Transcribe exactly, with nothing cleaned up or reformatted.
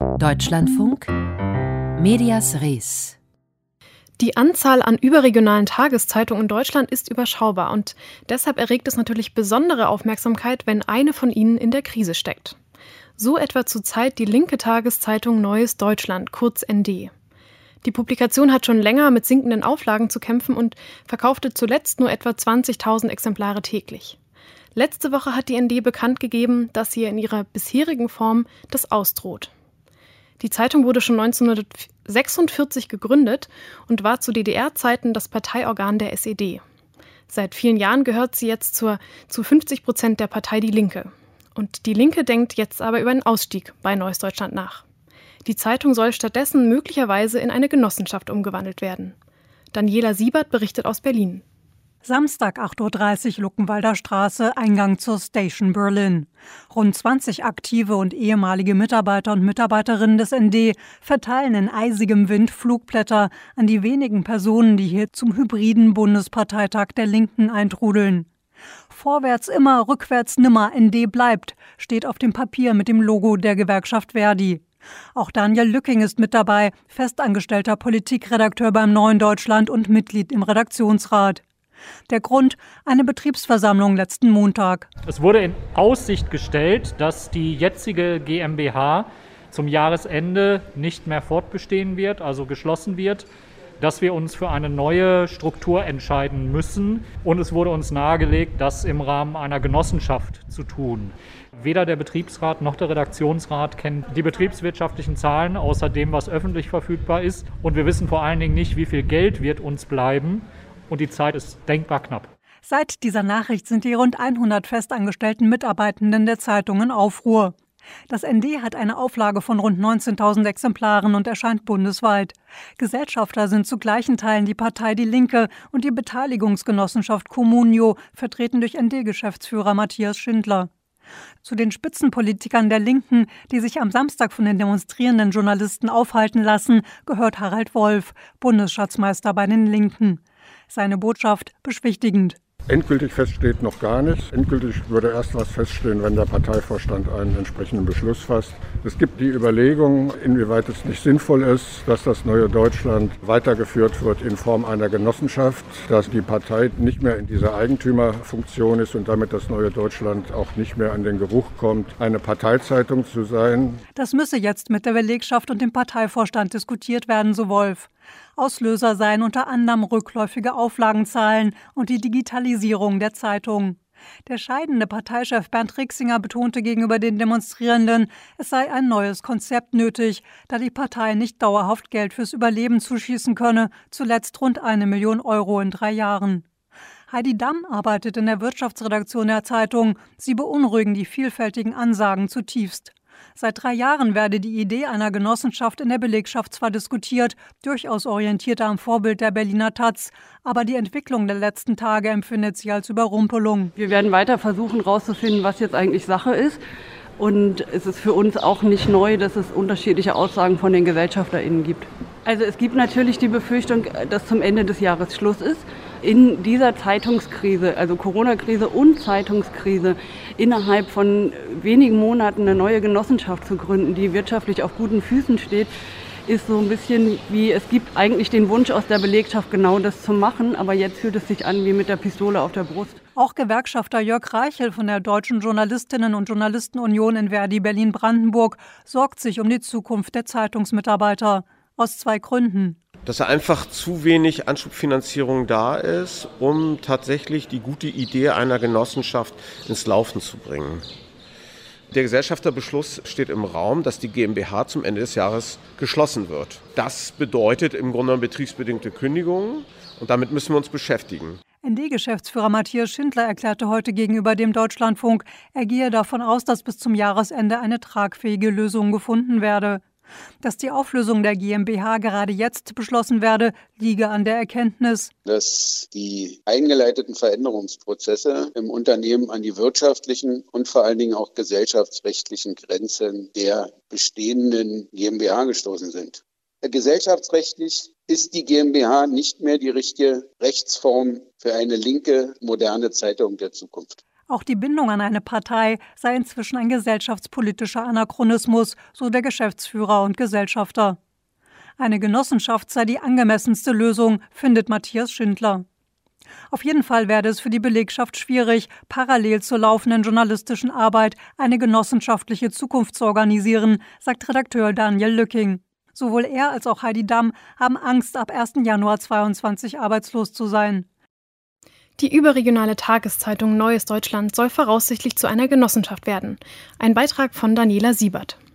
Deutschlandfunk Medias Res. Die Anzahl an überregionalen Tageszeitungen in Deutschland ist überschaubar und deshalb erregt es natürlich besondere Aufmerksamkeit, wenn eine von ihnen in der Krise steckt. So etwa zurzeit die linke Tageszeitung Neues Deutschland, kurz N D. Die Publikation hat schon länger mit sinkenden Auflagen zu kämpfen und verkaufte zuletzt nur etwa zwanzigtausend Exemplare täglich. Letzte Woche hat die N D bekannt gegeben, dass sie in ihrer bisherigen Form das ausdroht. Die Zeitung wurde schon neunzehnhundertsechsundvierzig gegründet und war zu D D R-Zeiten das Parteiorgan der S E D. Seit vielen Jahren gehört sie jetzt zur, zu fünfzig Prozent der Partei Die Linke. Und Die Linke denkt jetzt aber über einen Ausstieg bei Neues Deutschland nach. Die Zeitung soll stattdessen möglicherweise in eine Genossenschaft umgewandelt werden. Daniela Siebert berichtet aus Berlin. Samstag, acht Uhr dreißig, Luckenwalder Straße, Eingang zur Station Berlin. Rund zwanzig aktive und ehemalige Mitarbeiter und Mitarbeiterinnen des N D verteilen in eisigem Wind Flugblätter an die wenigen Personen, die hier zum hybriden Bundesparteitag der Linken eintrudeln. Vorwärts immer, rückwärts nimmer, N D bleibt, steht auf dem Papier mit dem Logo der Gewerkschaft Verdi. Auch Daniel Lücking ist mit dabei, festangestellter Politikredakteur beim Neuen Deutschland und Mitglied im Redaktionsrat. Der Grund: eine Betriebsversammlung letzten Montag. Es wurde in Aussicht gestellt, dass die jetzige GmbH zum Jahresende nicht mehr fortbestehen wird, also geschlossen wird, dass wir uns für eine neue Struktur entscheiden müssen. Und es wurde uns nahegelegt, das im Rahmen einer Genossenschaft zu tun. Weder der Betriebsrat noch der Redaktionsrat kennt die betriebswirtschaftlichen Zahlen, außer dem, was öffentlich verfügbar ist. Und wir wissen vor allen Dingen nicht, wie viel Geld wird uns bleiben. Und die Zeit ist denkbar knapp. Seit dieser Nachricht sind die rund hundert festangestellten Mitarbeitenden der Zeitung in Aufruhr. Das N D hat eine Auflage von rund neunzehntausend Exemplaren und erscheint bundesweit. Gesellschafter sind zu gleichen Teilen die Partei Die Linke und die Beteiligungsgenossenschaft Communio, vertreten durch N D-Geschäftsführer Matthias Schindler. Zu den Spitzenpolitikern der Linken, die sich am Samstag von den demonstrierenden Journalisten aufhalten lassen, gehört Harald Wolf, Bundesschatzmeister bei den Linken. Seine Botschaft beschwichtigend. Endgültig feststeht noch gar nichts. Endgültig würde erst was feststehen, wenn der Parteivorstand einen entsprechenden Beschluss fasst. Es gibt die Überlegung, inwieweit es nicht sinnvoll ist, dass das neue Deutschland weitergeführt wird in Form einer Genossenschaft, dass die Partei nicht mehr in dieser Eigentümerfunktion ist und damit das neue Deutschland auch nicht mehr an den Geruch kommt, eine Parteizeitung zu sein. Das müsse jetzt mit der Belegschaft und dem Parteivorstand diskutiert werden, so Wolf. Auslöser seien unter anderem rückläufige Auflagenzahlen und die Digitalisierung der Zeitung. Der scheidende Parteichef Bernd Rixinger betonte gegenüber den Demonstrierenden, es sei ein neues Konzept nötig, da die Partei nicht dauerhaft Geld fürs Überleben zuschießen könne, zuletzt rund eine Million Euro in drei Jahren. Heidi Damm arbeitet in der Wirtschaftsredaktion der Zeitung. Sie beunruhigen die vielfältigen Ansagen zutiefst. Seit drei Jahren werde die Idee einer Genossenschaft in der Belegschaft zwar diskutiert, durchaus orientierter am Vorbild der Berliner Taz, aber die Entwicklung der letzten Tage empfindet sie als Überrumpelung. Wir werden weiter versuchen, herauszufinden, was jetzt eigentlich Sache ist. Und es ist für uns auch nicht neu, dass es unterschiedliche Aussagen von den GesellschafterInnen gibt. Also es gibt natürlich die Befürchtung, dass zum Ende des Jahres Schluss ist. In dieser Zeitungskrise, also Corona-Krise und Zeitungskrise, innerhalb von wenigen Monaten eine neue Genossenschaft zu gründen, die wirtschaftlich auf guten Füßen steht, ist so ein bisschen wie, es gibt eigentlich den Wunsch aus der Belegschaft, genau das zu machen, aber jetzt fühlt es sich an wie mit der Pistole auf der Brust. Auch Gewerkschafter Jörg Reichel von der Deutschen Journalistinnen- und Journalistenunion in Verdi Berlin-Brandenburg sorgt sich um die Zukunft der Zeitungsmitarbeiter. Aus zwei Gründen. Dass da einfach zu wenig Anschubfinanzierung da ist, um tatsächlich die gute Idee einer Genossenschaft ins Laufen zu bringen. Der Gesellschafterbeschluss steht im Raum, dass die GmbH zum Ende des Jahres geschlossen wird. Das bedeutet im Grunde genommen betriebsbedingte Kündigungen und damit müssen wir uns beschäftigen. N D-Geschäftsführer Matthias Schindler erklärte heute gegenüber dem Deutschlandfunk, er gehe davon aus, dass bis zum Jahresende eine tragfähige Lösung gefunden werde. Dass die Auflösung der GmbH gerade jetzt beschlossen werde, liege an der Erkenntnis, dass die eingeleiteten Veränderungsprozesse im Unternehmen an die wirtschaftlichen und vor allen Dingen auch gesellschaftsrechtlichen Grenzen der bestehenden GmbH gestoßen sind. Gesellschaftsrechtlich ist die GmbH nicht mehr die richtige Rechtsform für eine linke, moderne Zeitung der Zukunft. Auch die Bindung an eine Partei sei inzwischen ein gesellschaftspolitischer Anachronismus, so der Geschäftsführer und Gesellschafter. Eine Genossenschaft sei die angemessenste Lösung, findet Matthias Schindler. Auf jeden Fall werde es für die Belegschaft schwierig, parallel zur laufenden journalistischen Arbeit eine genossenschaftliche Zukunft zu organisieren, sagt Redakteur Daniel Lücking. Sowohl er als auch Heidi Damm haben Angst, ab ersten Januar zweitausendzweiundzwanzig arbeitslos zu sein. Die überregionale Tageszeitung Neues Deutschland soll voraussichtlich zu einer Genossenschaft werden. Ein Beitrag von Daniela Siebert.